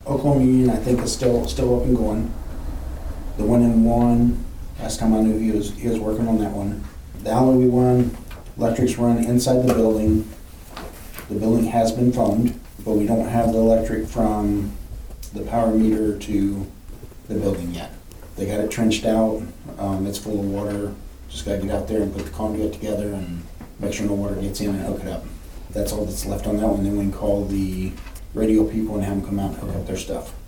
Oklahoma Union, I think, is still up and going. The one in Warren, last time I knew he was working on that one. The Allawi one, electric's run inside the building. The building has been phoned, but we don't have the electric from the power meter to the building yet. They got it trenched out, it's full of water. Just gotta get out there and put the conduit together and make sure no water gets in and hook it up. That's all that's left on that one. Then we can call the radio people and have them come out and hook up their stuff.